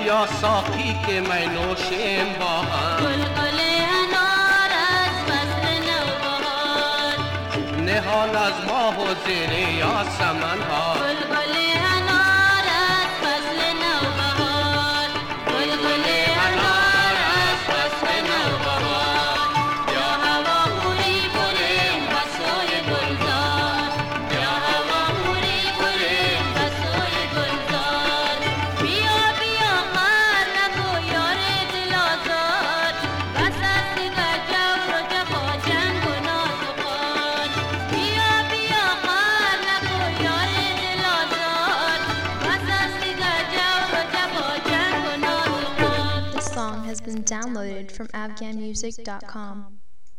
بیا ساقی که می نوشیم با هم. گل انار از فصل نوبهار، نهال از ماه و زیر یاسمن ها. گل انار از فصل نوبهار، گل انار از فصل نوبهار. یا هوا موری بریم بسوی گلزار، یا هوا موری بریم بسوی گلزار. بیا بیا خر نکو یار دل آزار، بس است در جور و جفا جنگ و ناز و خار. بیا بیا خر نکو یار دل آزار، بس است در جور و جفا جنگ و ناز و خار. This song has been downloaded from afghanmusic.com.